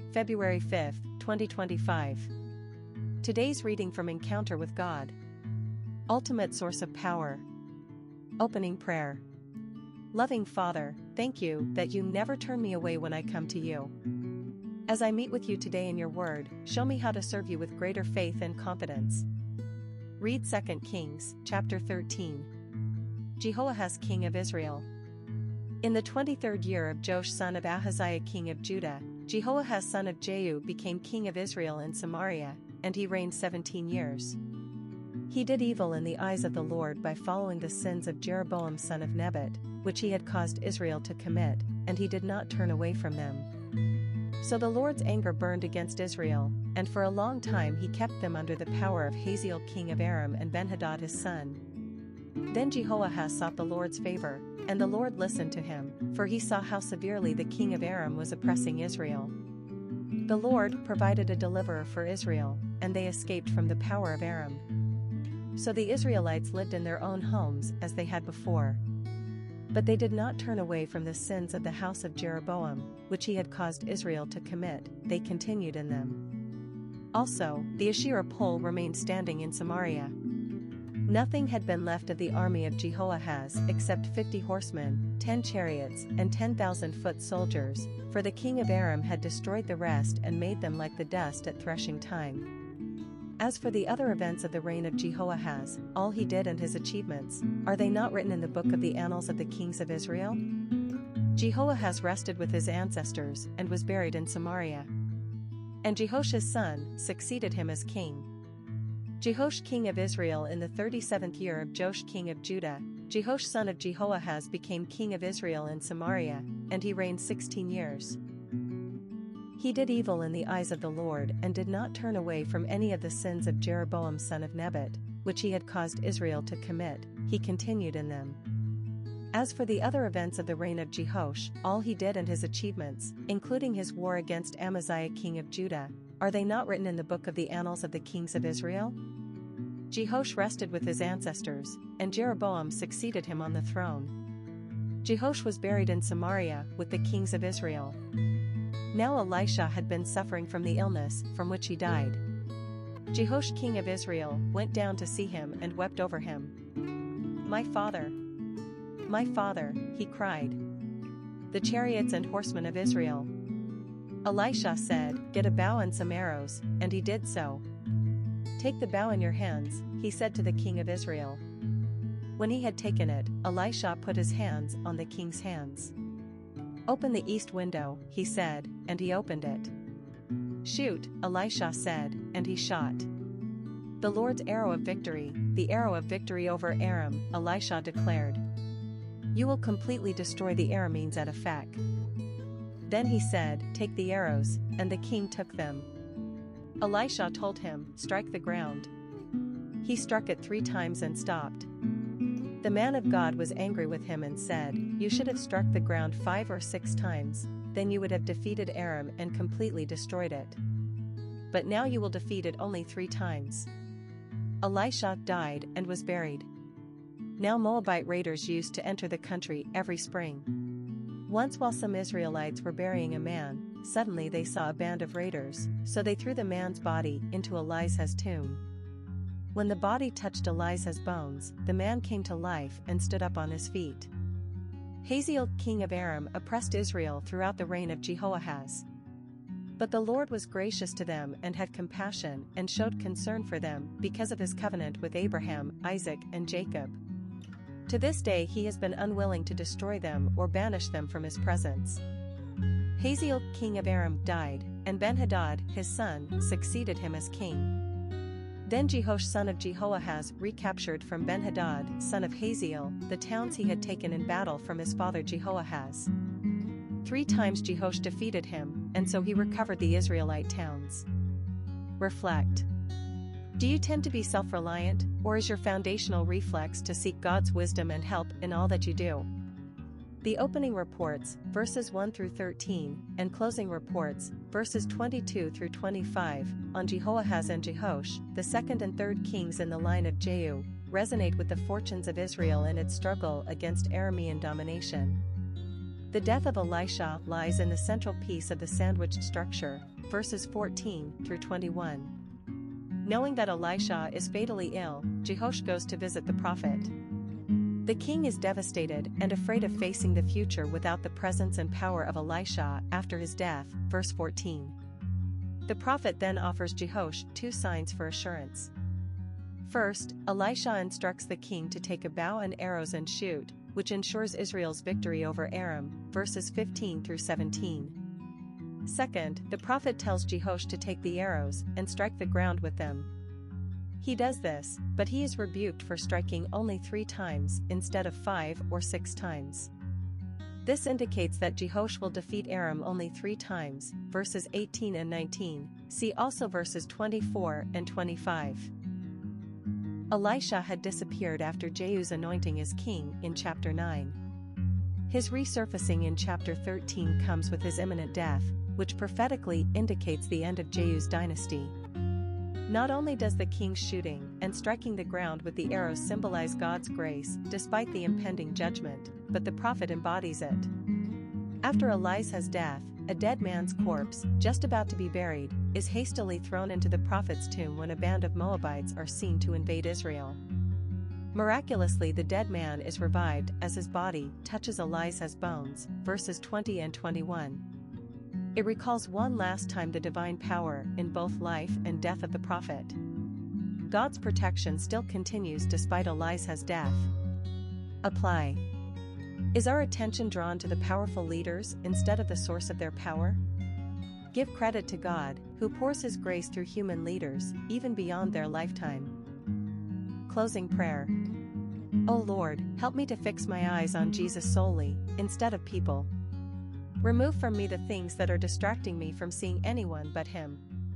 February 5, 2025. Today's reading from Encounter with God. Ultimate source of power. Opening prayer. Loving Father, thank you that you never turn me away when I come to you. As I meet with you today in your word, show me how to serve you with greater faith and confidence. Read 2 Kings, chapter 13. Jehoahaz, king of Israel. In the 23rd year of Joash son of Ahaziah king of Judah, Jehoahaz son of Jehu became king of Israel in Samaria, and he reigned 17 years. He did evil in the eyes of the Lord by following the sins of Jeroboam son of Nebat, which he had caused Israel to commit, and he did not turn away from them. So the Lord's anger burned against Israel, and for a long time he kept them under the power of Hazael king of Aram and Benhadad his son. Then Jehoahaz sought the Lord's favor, and the Lord listened to him, for he saw how severely the king of Aram was oppressing Israel. The Lord provided a deliverer for Israel, and they escaped from the power of Aram. So the Israelites lived in their own homes as they had before. But they did not turn away from the sins of the house of Jeroboam, which he had caused Israel to commit, they continued in them. Also, the Asherah pole remained standing in Samaria. Nothing had been left of the army of Jehoahaz except 50 horsemen, 10 chariots, and 10,000 foot soldiers, for the king of Aram had destroyed the rest and made them like the dust at threshing time. As for the other events of the reign of Jehoahaz, all he did and his achievements, are they not written in the book of the annals of the kings of Israel? Jehoahaz rested with his ancestors and was buried in Samaria. And Jehoash his son succeeded him as king. Jehoash king of Israel in the 37th year of Joash king of Judah, Jehoash son of Jehoahaz became king of Israel in Samaria, and he reigned 16 years. He did evil in the eyes of the Lord and did not turn away from any of the sins of Jeroboam son of Nebat, which he had caused Israel to commit, he continued in them. As for the other events of the reign of Jehoash, all he did and his achievements, including his war against Amaziah king of Judah, are they not written in the book of the annals of the kings of Israel? Jehoash rested with his ancestors, and Jeroboam succeeded him on the throne. Jehoash was buried in Samaria with the kings of Israel. Now Elisha had been suffering from the illness from which he died. Jehoash king of Israel went down to see him and wept over him. My father, he cried. The chariots and horsemen of Israel. Elisha said, Get a bow and some arrows, and he did so. Take the bow in your hands, he said to the king of Israel. When he had taken it, Elisha put his hands on the king's hands. Open the east window, he said, and he opened it. Shoot, Elisha said, and he shot. The Lord's arrow of victory, the arrow of victory over Aram, Elisha declared. You will completely destroy the Arameans at Aphek. Then he said, Take the arrows, and the king took them. Elisha told him, Strike the ground. He struck it 3 times and stopped. The man of God was angry with him and said, You should have struck the ground 5 or 6 times, then you would have defeated Aram and completely destroyed it. But now you will defeat it only 3 times. Elisha died and was buried. Now Moabite raiders used to enter the country every spring. Once while some Israelites were burying a man, suddenly they saw a band of raiders, so they threw the man's body into Elisha's tomb. When the body touched Elisha's bones, the man came to life and stood up on his feet. Hazael king of Aram oppressed Israel throughout the reign of Jehoahaz. But the Lord was gracious to them and had compassion and showed concern for them because of his covenant with Abraham, Isaac, and Jacob. To this day he has been unwilling to destroy them or banish them from his presence. Hazael king of Aram died, and Benhadad his son succeeded him as king. Then Jehoash son of Jehoahaz recaptured from Benhadad son of Hazael the towns he had taken in battle from his father Jehoahaz. 3 times Jehoash defeated him, and so he recovered the Israelite towns. Reflect. Do you tend to be self-reliant, or is your foundational reflex to seek God's wisdom and help in all that you do? The opening reports, verses 1 through 13, and closing reports, verses 22 through 25, on Jehoahaz and Jehoash, the second and third kings in the line of Jehu, resonate with the fortunes of Israel in its struggle against Aramean domination. The death of Elisha lies in the central piece of the sandwiched structure, verses 14 through 21. Knowing that Elisha is fatally ill, Jehoash goes to visit the prophet. The king is devastated and afraid of facing the future without the presence and power of Elisha after his death, verse 14. The prophet then offers Jehoash 2 signs for assurance. First, Elisha instructs the king to take a bow and arrows and shoot, which ensures Israel's victory over Aram, verses 15 through 17. Second, the prophet tells Jehoash to take the arrows and strike the ground with them. He does this, but he is rebuked for striking only 3 times instead of 5 or 6 times. This indicates that Jehoash will defeat Aram only 3 times, verses 18 and 19, see also verses 24 and 25. Elisha had disappeared after Jehu's anointing as king in chapter 9. His resurfacing in chapter 13 comes with his imminent death, which prophetically indicates the end of Jehu's dynasty. Not only does the king's shooting and striking the ground with the arrows symbolize God's grace despite the impending judgment, but the prophet embodies it. After Elisha's death, a dead man's corpse, just about to be buried, is hastily thrown into the prophet's tomb when a band of Moabites are seen to invade Israel. Miraculously, the dead man is revived as his body touches Elisha's bones, verses 20 and 21. It recalls one last time the divine power in both life and death of the prophet. God's protection still continues despite Elisha's death. Apply. Is our attention drawn to the powerful leaders instead of the source of their power? Give credit to God, who pours His grace through human leaders, even beyond their lifetime. Closing prayer. O Lord, help me to fix my eyes on Jesus solely, instead of people. Remove from me the things that are distracting me from seeing anyone but Him.